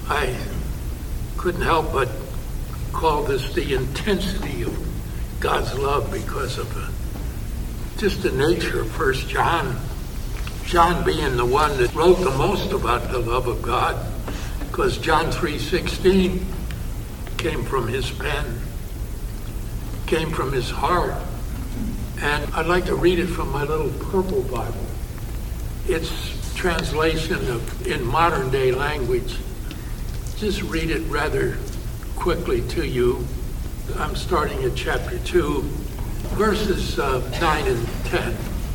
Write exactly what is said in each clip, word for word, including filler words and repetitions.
I couldn't help but call this the intensity of God's love because of uh, just the nature of First John. John being the one that wrote the most about the love of God, because John three sixteen came from his pen, came from his heart. And I'd like to read it from my little purple Bible. It's translation of in modern day language. Just read it rather quickly to you. I'm starting at chapter two, verses uh, nine and ten.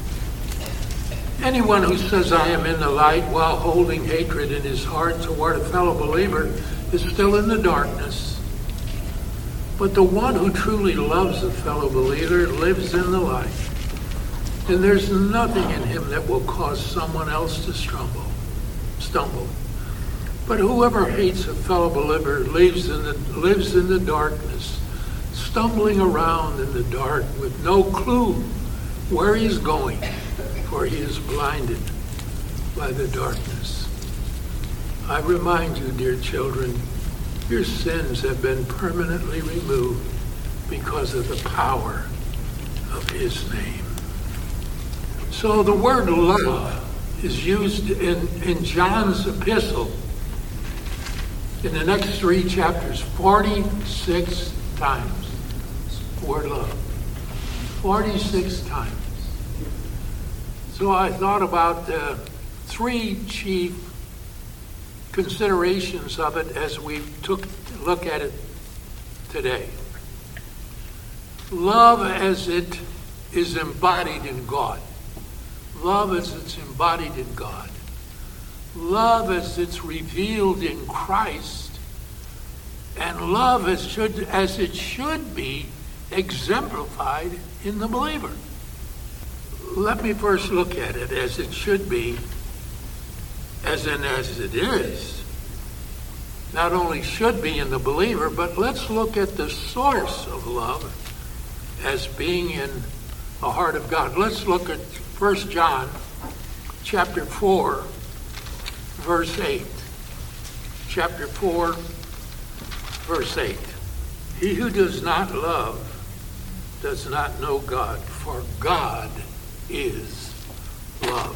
Anyone who says I am in the light while holding hatred in his heart toward a fellow believer is still in the darkness. But the one who truly loves a fellow believer lives in the light. And there's nothing in him that will cause someone else to stumble. stumble. But whoever hates a fellow believer lives in the, lives in the darkness, stumbling around in the dark with no clue where he's going, for he is blinded by the darkness. I remind you, dear children, your sins have been permanently removed because of the power of his name. So the word love is used in, in John's epistle in the next three chapters forty-six times. The word love. forty-six times. So I thought about uh, three chief considerations of it as we took a look at it today. Love as it is embodied in God. Love as it's embodied in God. Love as it's revealed in Christ. And love as should as it should be exemplified in the believer. Let me first look at it as it should be, as in as it is. Not only should be in the believer, but let's look at the source of love as being in the heart of God. Let's look at First John chapter four, verse eight. Chapter four, verse eight. He who does not love does not know God, for God is love.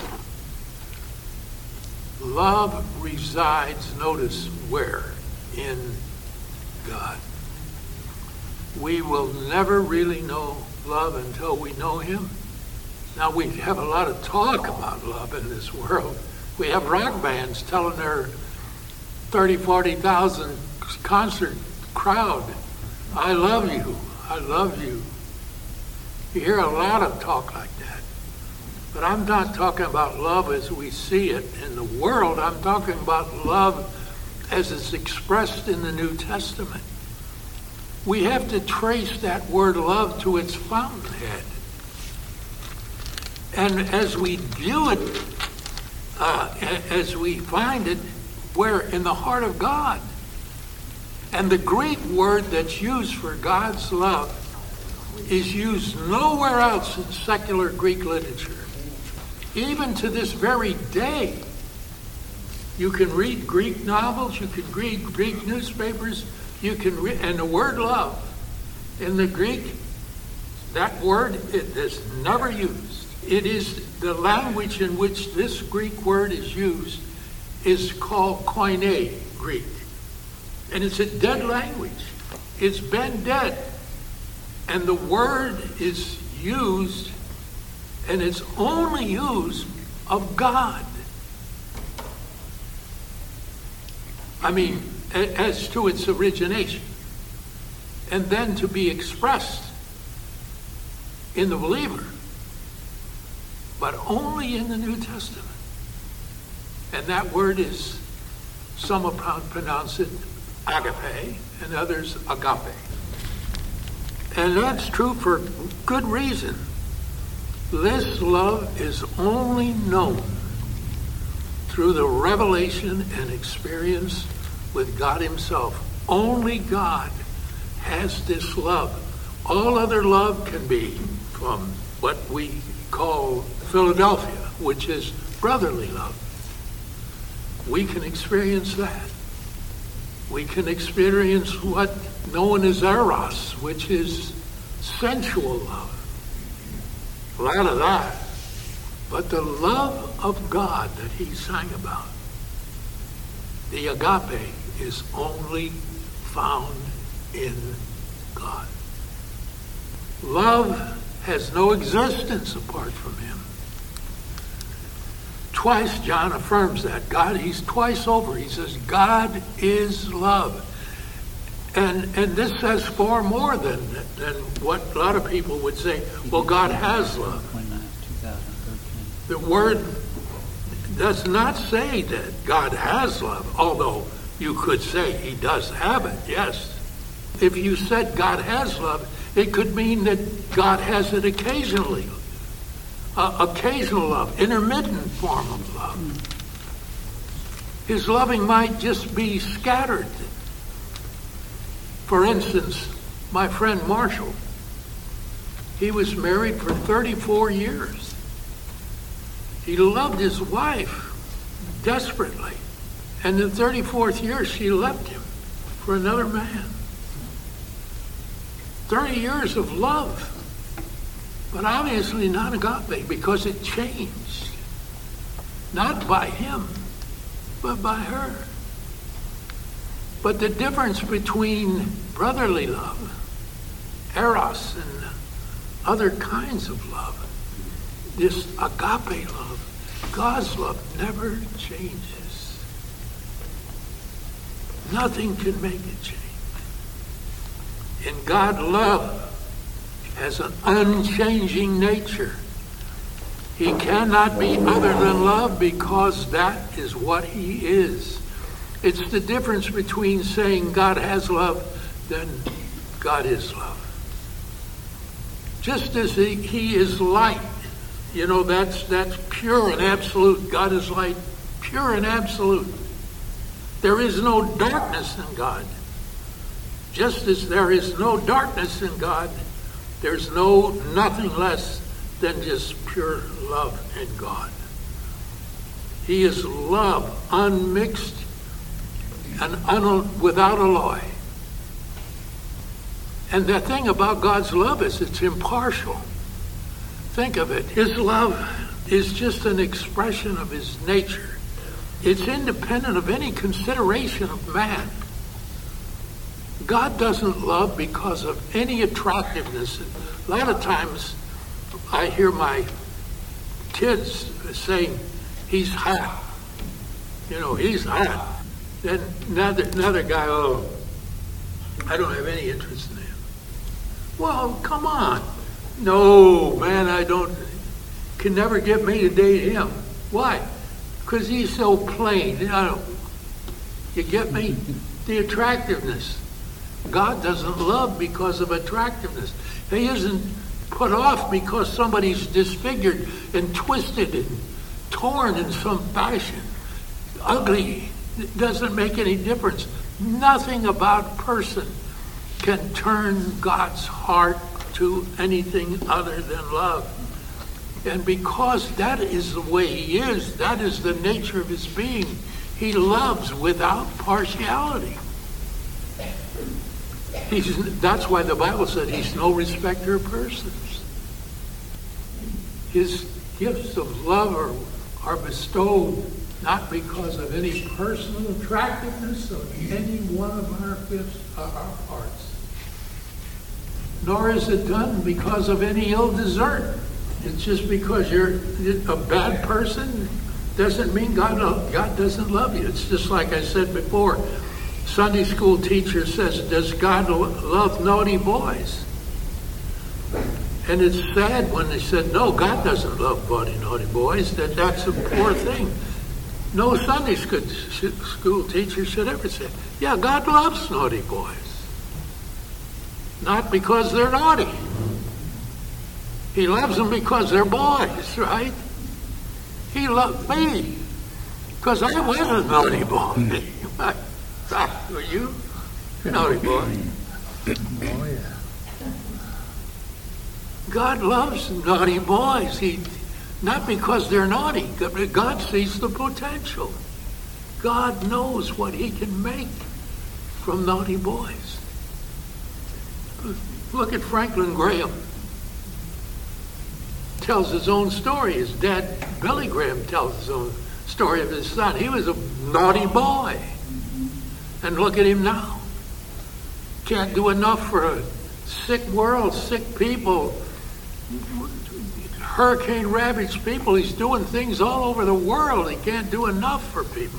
Love resides, notice where? In God. We will never really know love until we know him. Now, we have a lot of talk about love in this world. We have rock bands telling their thirty, forty thousand concert crowd, I love you, I love you. You hear a lot of talk like that. But I'm not talking about love as we see it in the world. I'm talking about love as it's expressed in the New Testament. We have to trace that word love to its fountainhead. And as we view it, uh, as we find it, we're in the heart of God. And the Greek word that's used for God's love is used nowhere else in secular Greek literature. Even to this very day, you can read Greek novels, you can read Greek newspapers, you can read, and the word love in the Greek, that word it is never used. It is the language in which this Greek word is used is called Koine Greek. And it's a dead language. It's been dead. And the word is used, and it's only used of God. I mean, as to its origination. And then to be expressed in the believer. But only in the New Testament. And that word is, some will pronounce it agape, and others agape. And that's true for good reason. This love is only known through the revelation and experience with God himself. Only God has this love. All other love can be from what we call Philadelphia, which is brotherly love. We can experience that. We can experience what known as eros, which is sensual love. A lot of that. But the love of God that he sang about, the agape, is only found in God. Love has no existence apart from him. Twice John affirms that. God, he's twice over. He says, God is love. And and this says far more than, than what a lot of people would say, well, God has love. The word does not say that God has love, although you could say he does have it, yes. If you said God has love, it could mean that God has it occasionally. Uh, occasional love, intermittent form of love. His loving might just be scattered. For instance, my friend Marshall, he was married for thirty-four years. He loved his wife desperately. And in the thirty-fourth year, she left him for another man. thirty years of love. But obviously not agape, because it changed. Not by him, but by her. But the difference between brotherly love, eros, and other kinds of love, this agape love, God's love never changes. Nothing can make it change. And God love has an unchanging nature. He cannot be other than love because that is what he is. It's the difference between saying God has love than God is love. Just as he, he is light, you know, that's that's pure and absolute. God is light, pure and absolute. There is no darkness in God. Just as there is no darkness in God, there's no nothing less than just pure love in God. He is love, unmixed and un- without alloy. And the thing about God's love is it's impartial. Think of it. His love is just an expression of his nature. It's independent of any consideration of man. God doesn't love because of any attractiveness. A lot of times I hear my kids saying, he's hot. You know, he's hot. Then another, another guy, oh, I don't have any interest in him. Well, come on. No, man, I don't, can never get me to date him. Why? Because he's so plain. You know, you get me? The attractiveness. God doesn't love because of attractiveness. He isn't put off because somebody's disfigured and twisted and torn in some fashion. Ugly. It doesn't make any difference. Nothing about person can turn God's heart to anything other than love. And because that is the way he is, that is the nature of his being, he loves without partiality. He's, that's why the Bible said he's no respecter of persons. His gifts of love are, are bestowed not because of any personal attractiveness of any one of our gifts, uh, our parts. Nor is it done because of any ill desert. It's just because you're a bad person doesn't mean God, God doesn't love you. It's just like I said before. Sunday school teacher says, does God love naughty boys? And it's sad when they said, no, God doesn't love naughty, naughty boys, that that's a poor thing. No Sunday school teacher should ever say, yeah, God loves naughty boys. Not because they're naughty. He loves them because they're boys, right? He loved me because I was a naughty boy. Were you? Naughty boy. Oh, yeah. God loves naughty boys. He, not because they're naughty. God sees the potential. God knows what he can make from naughty boys. Look at Franklin Graham. Tells his own story. His dad, Billy Graham, tells his own story of his son. He was a naughty boy. And look at him now. Can't do enough for a sick world, sick people, hurricane-ravaged people. He's doing things all over the world. He can't do enough for people.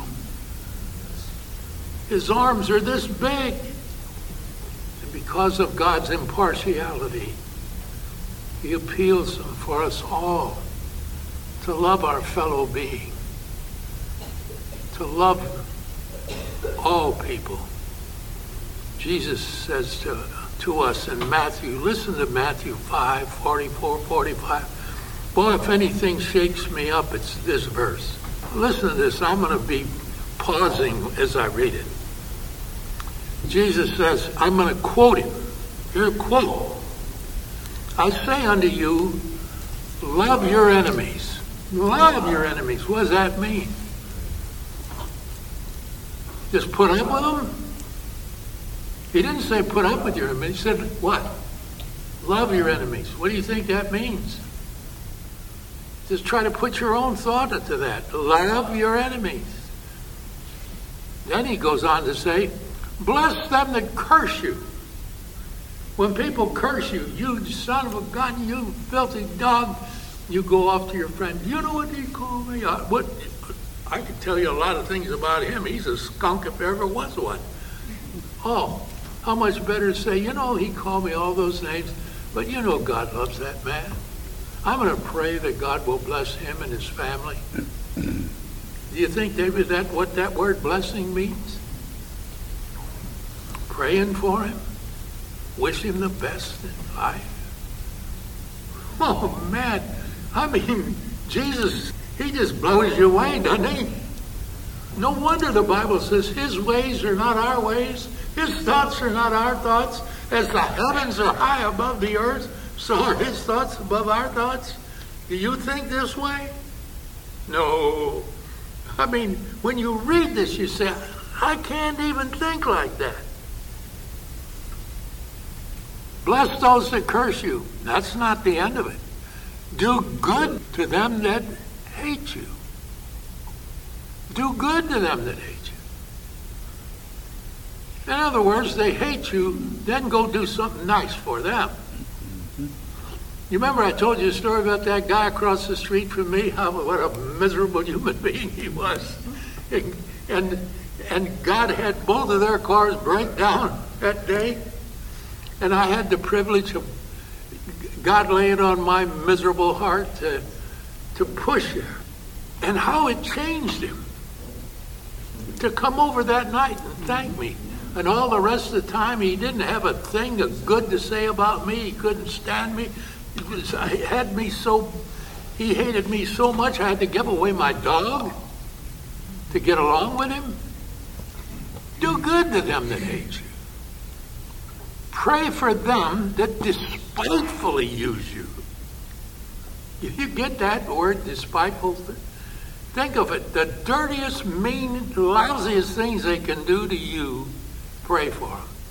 His arms are this big. And because of God's impartiality, he appeals for us all to love our fellow being, to love all people. Jesus says to, to us in Matthew, listen to Matthew five, forty-four, forty-five. Boy, if anything shakes me up, it's this verse. Listen to this. I'm going to be pausing as I read it. Jesus says, I'm going to quote him. Here's a quote. I say unto you, love your enemies. Love your enemies. What does that mean? Just put up with them? He didn't say put up with your enemies. He said what? Love your enemies. What do you think that means? Just try to put your own thought into that. Love your enemies. Then he goes on to say, bless them that curse you. When people curse you, you son of a gun, you filthy dog, you go off to your friend. You know what he called me? I, what, I could tell you a lot of things about him. He's a skunk if there ever was one. Oh, how much better to say, you know, he called me all those names, but you know God loves that man. I'm going to pray that God will bless him and his family. Do you think, David, that what that word blessing means? Praying for him? Wish him the best in life? Oh, man. I mean, Jesus, he just blows you away, doesn't he? No wonder the Bible says his ways are not our ways. His thoughts are not our thoughts. As the heavens are high above the earth, so are his thoughts above our thoughts. Do you think this way? No. I mean, when you read this, you say, I can't even think like that. Bless those that curse you. That's not the end of it. Do good to them that hate you. Do good to them that hate you. In other words, they hate you, then go do something nice for them. You remember I told you a story about that guy across the street from me? How what a miserable human being he was. And, and, and God had both of their cars break down that day. And I had the privilege of God laying on my miserable heart to, to push him. And how it changed him. To come over that night and thank me. And all the rest of the time, he didn't have a thing of good to say about me. He couldn't stand me. He was, he had me so, he hated me so much, I had to give away my dog to get along with him. Do good to them that hate you. Pray for them that despitefully use you. If you get that word, despiteful, think of it. The dirtiest, mean, lousiest things they can do to you, pray for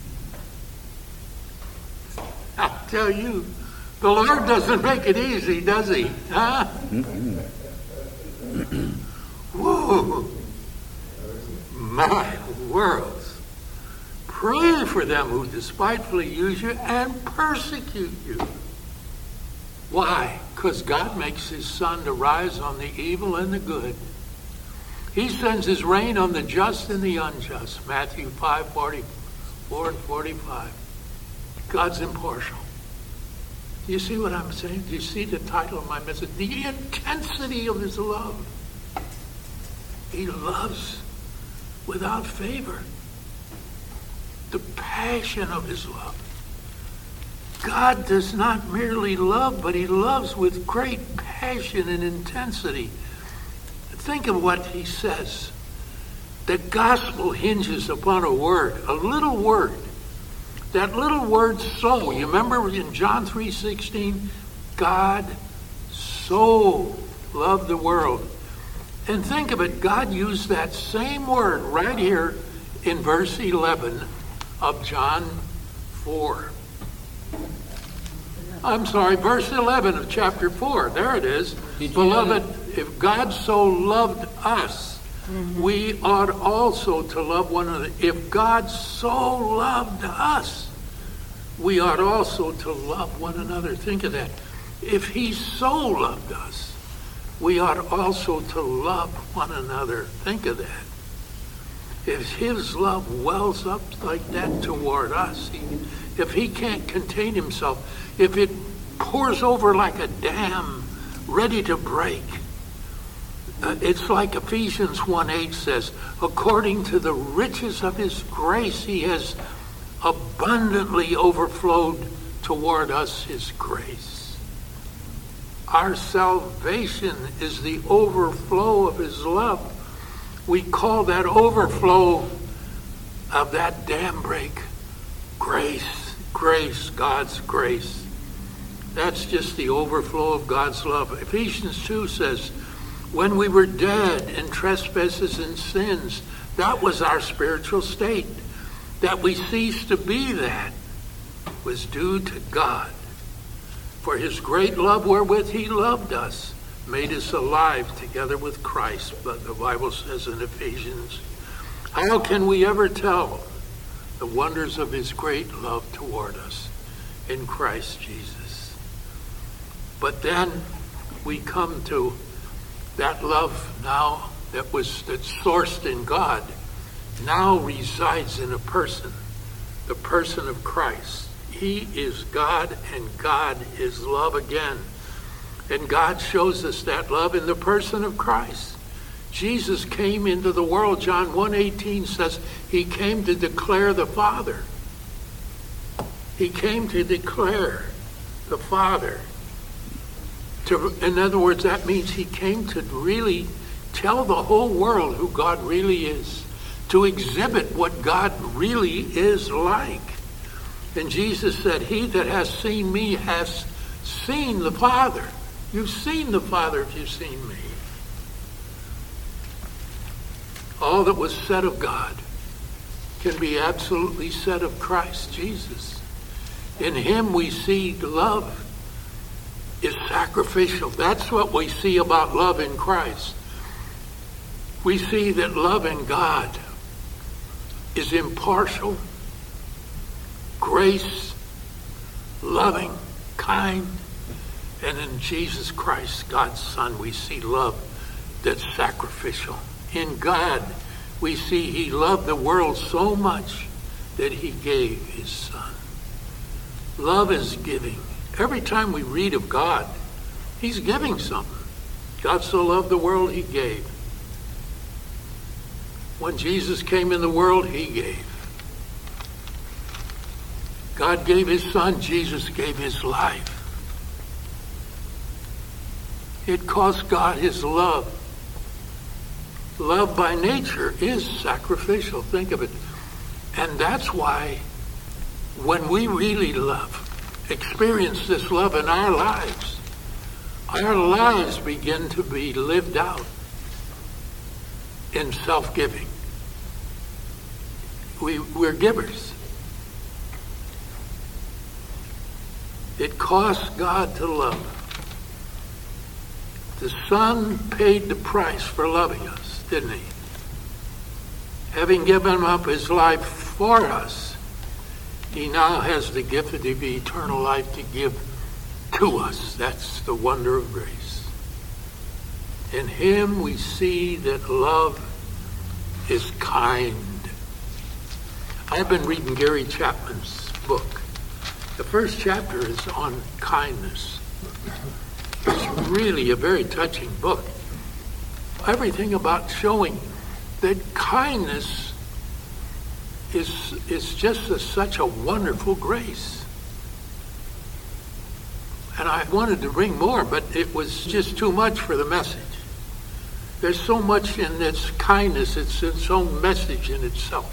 them. I'll tell you, the Lord doesn't make it easy, does he? Huh? Whoa. My world. Pray for them who despitefully use you and persecute you. Why? Because God makes his sun to rise on the evil and the good. He sends his rain on the just and the unjust. Matthew five, forty-four and forty-five. God's impartial. Do you see what I'm saying? Do you see the title of my message? The intensity of his love. He loves without favor. The passion of his love. God does not merely love, but he loves with great passion and intensity. Think of what he says. The gospel hinges upon a word, a little word. That little word, so. You remember in John three sixteen, God so loved the world. And think of it, God used that same word right here in verse eleven of John four. I'm sorry, verse eleven of chapter four. There it is. Beloved, if God so loved us, mm-hmm. we ought also to love one another. If God so loved us, we ought also to love one another. Think of that. If he so loved us, we ought also to love one another. Think of that. If his love wells up like that toward us, he, if he can't contain himself, if it pours over like a dam ready to break, uh, it's like Ephesians one eight says, according to the riches of his grace, he has abundantly overflowed toward us his grace. Our salvation is the overflow of his love. We call that overflow of that dam break grace, grace, God's grace. That's just the overflow of God's love. Ephesians two says, when we were dead in trespasses and sins, that was our spiritual state. That we ceased to be that was due to God. For his great love wherewith he loved us made us alive together with Christ. But the Bible says in Ephesians, how can we ever tell the wonders of his great love toward us in Christ Jesus? But then we come to that love now that was that's sourced in God, now resides in a person, the person of Christ. He is God and God is love again. And God shows us that love in the person of Christ. Jesus came into the world. John one eighteen says he came to declare the Father. He came to declare the Father. To, in other words, that means he came to really tell the whole world who God really is, to exhibit what God really is like. And Jesus said, he that has seen me has seen the Father. You've seen the Father if you've seen me. All that was said of God can be absolutely said of Christ Jesus. In him we see love is sacrificial. That's what we see about love in Christ. We see that love in God is impartial, grace, loving, kind. And in Jesus Christ, God's Son, we see love that's sacrificial. In God, we see he loved the world so much that he gave his Son. Love is giving. Every time we read of God, he's giving something. God so loved the world, he gave. When Jesus came in the world, he gave. God gave his Son, Jesus gave his life. It cost God his love. Love by nature is sacrificial. Think of it. And that's why when we really love, experience this love in our lives, our lives begin to be lived out in self-giving. We, we're givers. It costs God to love. The Son paid the price for loving us, didn't he? Having given up his life for us, he now has the gift of the eternal life to give to us. That's the wonder of grace. In him we see that love is kind. I've been reading Gary Chapman's book. The first chapter is on kindness. It's really a very touching book. Everything about showing that kindness is, is just a, such a wonderful grace. And I wanted to bring more, but it was just too much for the message. There's so much in this kindness, it's its own message in itself.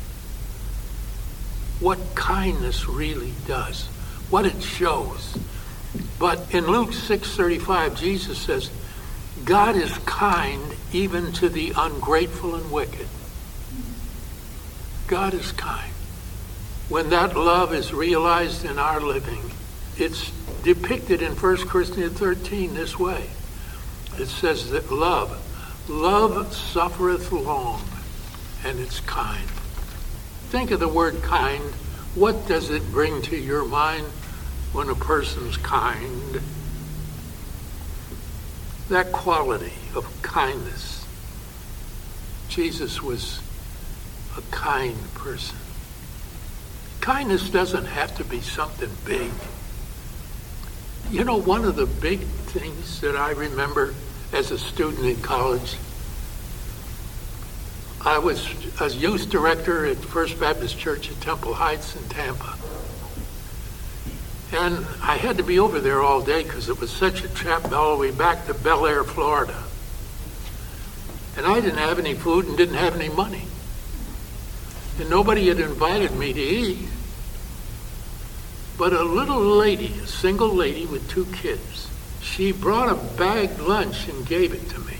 What kindness really does, what it shows. But in Luke six thirty-five, Jesus says, God is kind even to the ungrateful and wicked. God is kind. when that love is realized in our living, it's depicted in First Corinthians thirteen this way. It says that love, love suffereth long, and it's kind. Think of the word kind. What does it bring to your mind when a person's kind? That quality of kindness. Jesus was a kind person. Kindness doesn't have to be something big. You know, one of the big things that I remember as a student in college, I was a youth director at First Baptist Church at Temple Heights in Tampa. And I had to be over there all day because it was such a trap all the way back to Bel Air, Florida. And I didn't have any food and didn't have any money. And nobody had invited me to eat. But a little lady, a single lady with two kids, she brought a bagged lunch and gave it to me.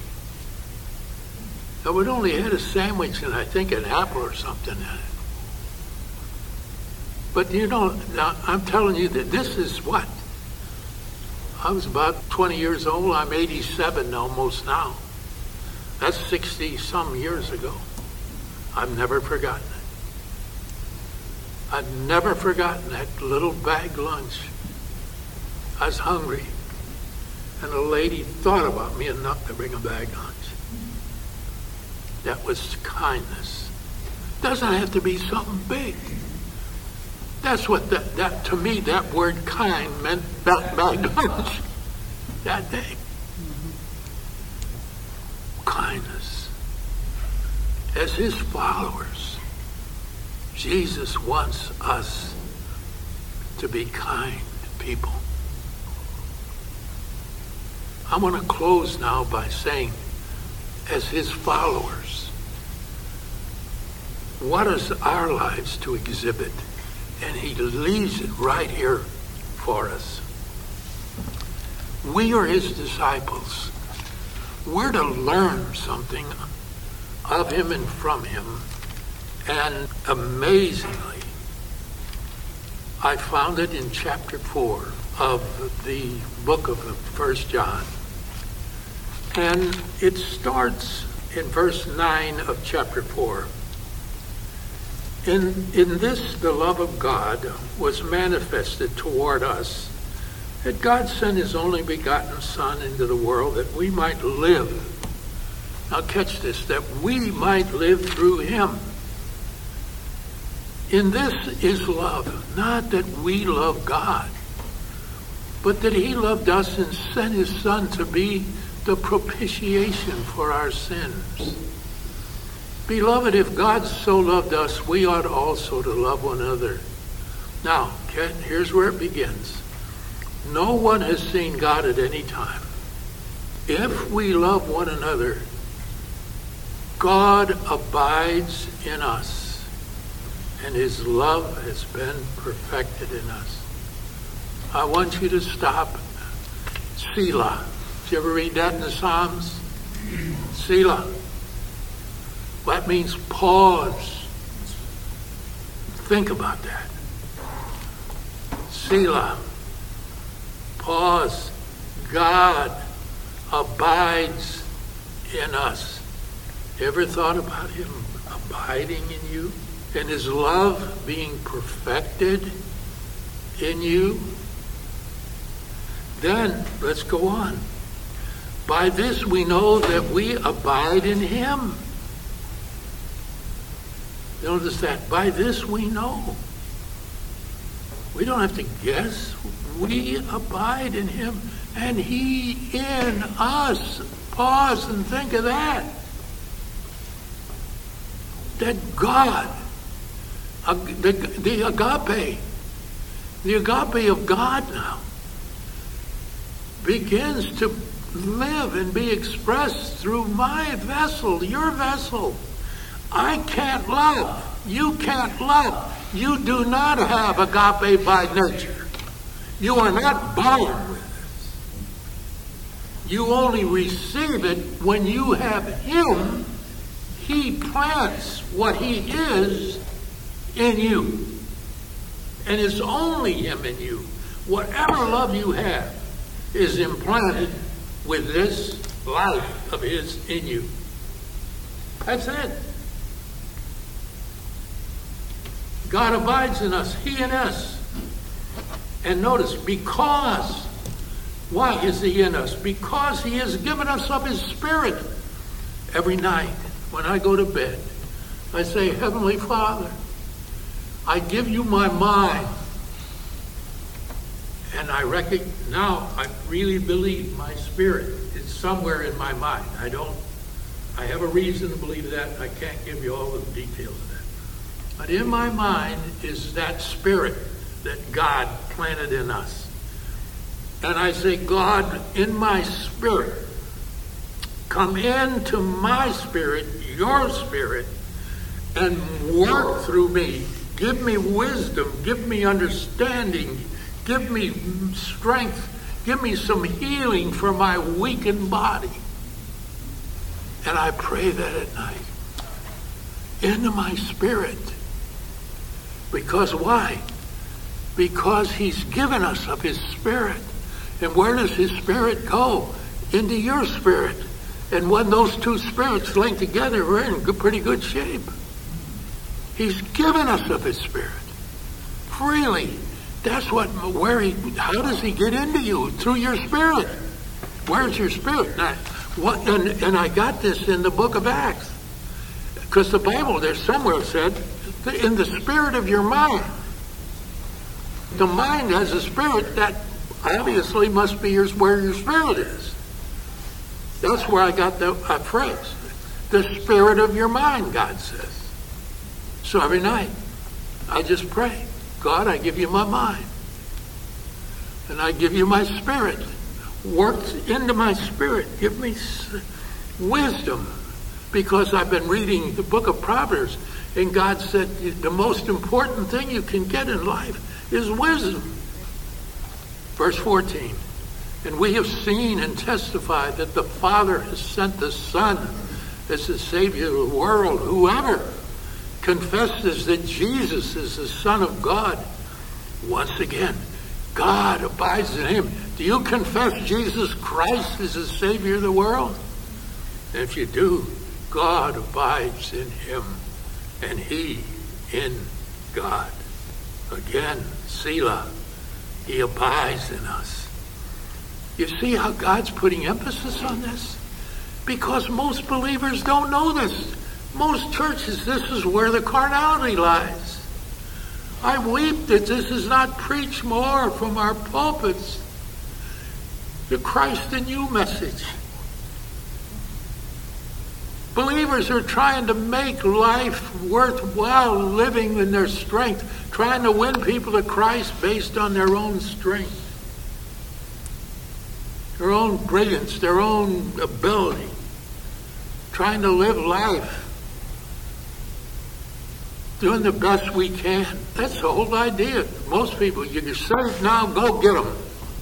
I would only had a sandwich and I think an apple or something in it. But you know, now I'm telling you that this is what? I was about twenty years old. I'm eighty-seven almost now. That's sixty some years ago. I've never forgotten it. I've never forgotten that little bag lunch. I was hungry, and a lady thought about me enough to bring a bag lunch. That was kindness. Doesn't have to be something big. That's what that, that to me, that word kind meant bag lunch that day. Mm-hmm. Kindness. As his followers, Jesus wants us to be kind people. I want to close now by saying, as his followers, what is our lives to exhibit? And he leaves it right here for us. We are his disciples. We're to learn something of him and from him. And amazingly, I found it in chapter four of the book of First John. And it starts in verse nine of chapter four. In, in this, the love of God was manifested toward us, that God sent his only begotten Son into the world that we might live. Now catch this, that we might live through him. In this is love, not that we love God, but that he loved us and sent his Son to be the propitiation for our sins. Beloved, if God so loved us, we ought also to love one another. Now, here's where it begins. No one has seen God at any time. If we love one another, God abides in us, and his love has been perfected in us. I want you to stop. Selah. Did you ever read that in the Psalms? Selah. That means pause. Think about that. Selah. Pause. God abides in us. Ever thought about him abiding in you? And his love being perfected in you? Then, let's go on. By this we know that we abide in him. Notice that. By this we know. We don't have to guess. We abide in him and he in us. Pause and think of that. That God, the, the agape, the agape of God now begins to live and be expressed through my vessel, your vessel. I can't love. You can't love. You do not have agape by nature. You are not born with it. You only receive it when you have him. He plants what he is in you. And it's only him in you. Whatever love you have is implanted with this life of his in you. That's it. God abides in us, he in us. And notice, because, why is he in us? Because he has given us of his Spirit. Every night when I go to bed, I say, Heavenly Father, I give you my mind. And I reckon now I really believe my spirit is somewhere in my mind. I don't, I have a reason to believe that, and I can't give you all the details of that. But in my mind is that spirit that God planted in us. And I say, God, in my spirit, come into my spirit, your spirit, and work through me. Give me wisdom, give me understanding, give me strength, give me some healing for my weakened body. And I pray that at night into my spirit. Because why? Because he's given us of his Spirit. And where does his Spirit go? Into your spirit. And when those two spirits link together, we're in good, pretty good shape. He's given us of his Spirit. Freely. That's what, where he, how does he get into you? Through your spirit. Where's your spirit? Now, what, and, and I got this in the book of Acts. Because the Bible there somewhere said, in the spirit of your mind. The mind has a spirit that obviously must be yours where your spirit is. That's where I got the uh, phrase. The spirit of your mind, God says. So every night, I just pray, God, I give you my mind. And I give you my spirit. Work into my spirit. Give me wisdom. Because I've been reading the book of Proverbs, and God said the most important thing you can get in life is wisdom. Verse fourteen, and we have seen and testified that the Father has sent the Son as the Savior of the world. Whoever confesses that Jesus is the Son of God, once again, God abides in him. Do you confess Jesus Christ is the Savior of the world? And if you do, God abides in him, and he in God. Again, Selah, he abides in us. You see how God's putting emphasis on this? Because most believers don't know this. Most churches, this is where the carnality lies. I weep that this is not preached more from our pulpits. The Christ in you message. Believers are trying to make life worthwhile living in their strength, trying to win people to Christ based on their own strength, their own brilliance, their own ability, trying to live life, doing the best we can. That's the whole idea. Most people, you're saved now, go get them.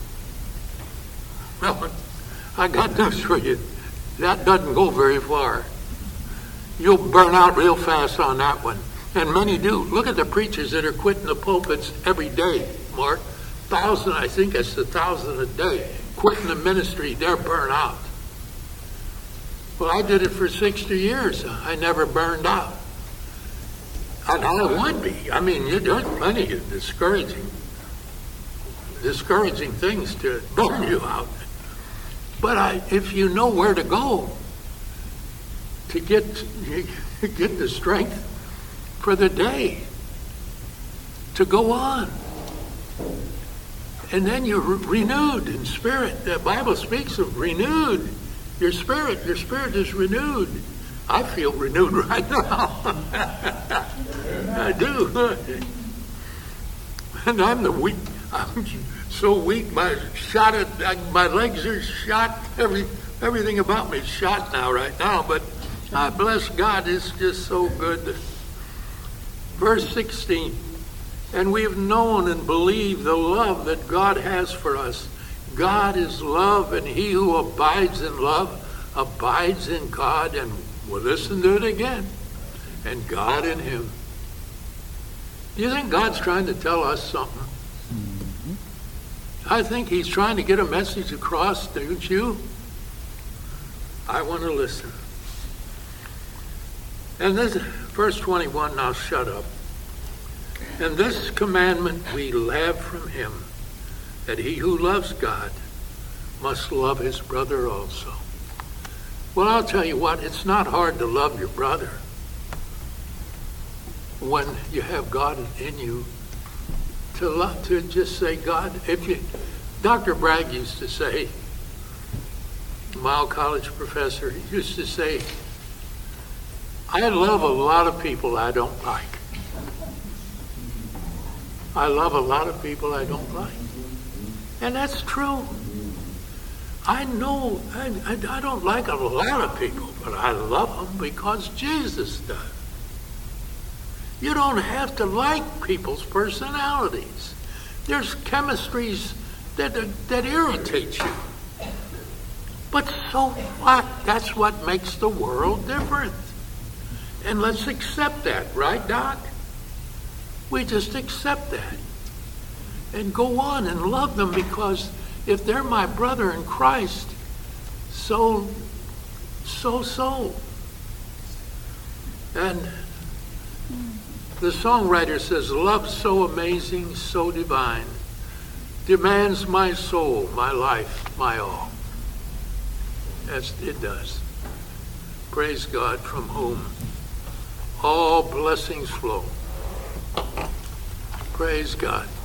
Well, I got news for you. That doesn't go very far. You'll burn out real fast on that one. And many do. Look at the preachers that are quitting the pulpits every day, Mark. Thousand, I think it's a thousand a day. Quitting the ministry, they're burnt out. Well, I did it for sixty years. I never burned out. And I would be. I mean, you're doing plenty of discouraging, discouraging things to burn you out. But I, if you know where to go to get get the strength for the day to go on, and then you're re- renewed in spirit. The Bible speaks of renewed. Your spirit, your spirit is renewed. I feel renewed right now. I do. And I'm the weak. I'm so weak. My shot at my legs are shot. Every everything about me is shot now, right now. But I bless God. It's just so good. Verse sixteen. And we have known and believed the love that God has for us. God is love, and he who abides in love abides in God. And we'll listen to it again. And God in him. Do you think God's trying to tell us something? I think he's trying to get a message across, don't you? I want to listen. And this, verse twenty-one, now shut up. And this commandment we have from him, that he who loves God must love his brother also. Well, I'll tell you what, it's not hard to love your brother when you have God in you to love, to just say, God, if you, Doctor Bragg used to say, Mile College professor, he used to say, I love a lot of people I don't like. I love a lot of people I don't like. And that's true. I know, I, I, I don't like a lot of people, but I love them because Jesus does. You don't have to like people's personalities. There's chemistries that, that irritate you. But so what? That's what makes the world different. And let's accept that, right, Doc? We just accept that. And go on and love them, because if they're my brother in Christ, so, so, so. And the songwriter says, love so amazing, so divine, demands my soul, my life, my all. As it does. Praise God, from whom all blessings flow. Praise God.